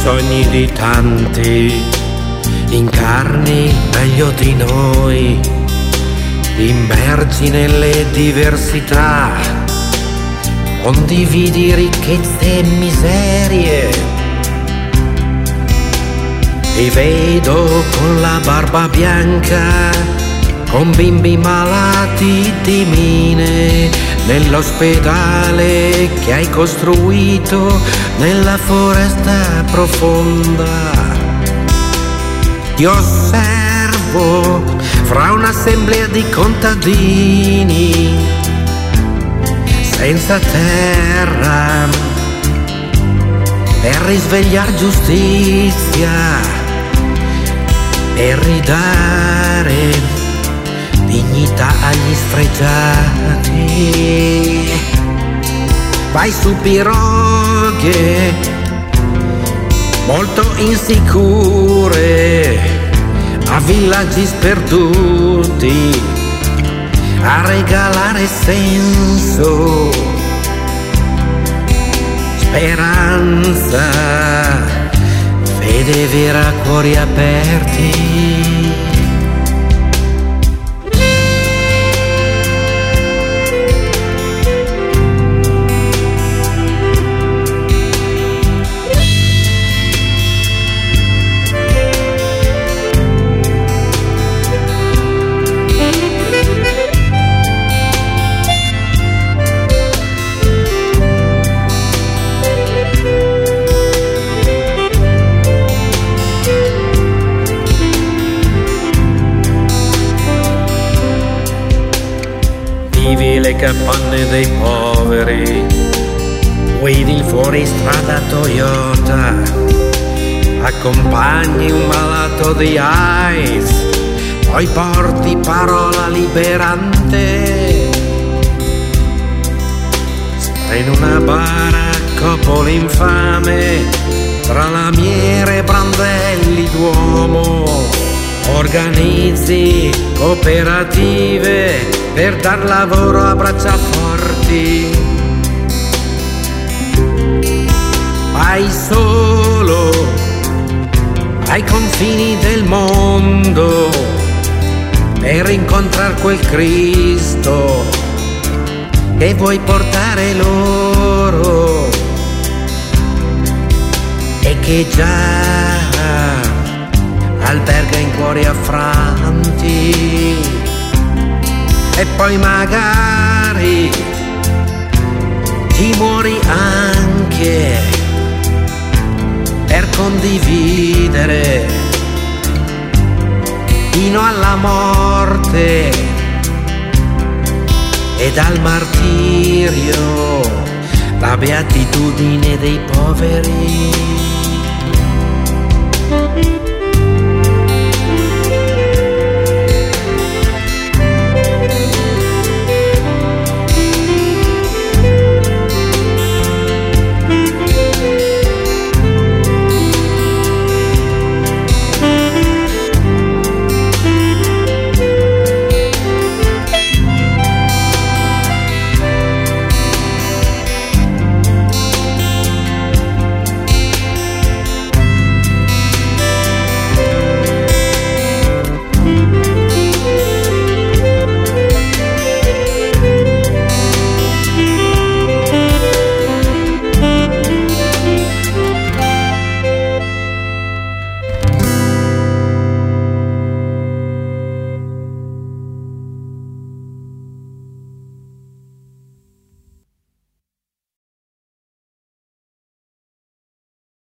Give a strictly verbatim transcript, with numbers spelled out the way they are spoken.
sogni di tanti, incarni meglio di noi, immergi nelle diversità, condividi ricchezze e miserie. Ti vedo con la barba bianca, con bimbi malati di mine, nell'ospedale che hai costruito nella foresta profonda. Ti osservo fra un'assemblea di contadini senza terra per risvegliare giustizia e ridare dignità agli sfregiati. Vai su piroghe molto insicure a villaggi sperduti a regalare senso, speranza, fede vera, cuori aperti. Vivi le capanne dei poveri, guidi il fuoristrada Toyota, accompagni un malato di AIDS, poi porti parola liberante. In una bara coppola infame, tra lamiere e brandelli d'uomo, organizzi cooperative per dar lavoro a braccia forti. Vai solo ai confini del mondo per incontrare quel Cristo che vuoi portare loro e che già alberga in cuori affranti. E poi magari ci muori anche per condividere fino alla morte e dal martirio la beatitudine dei poveri.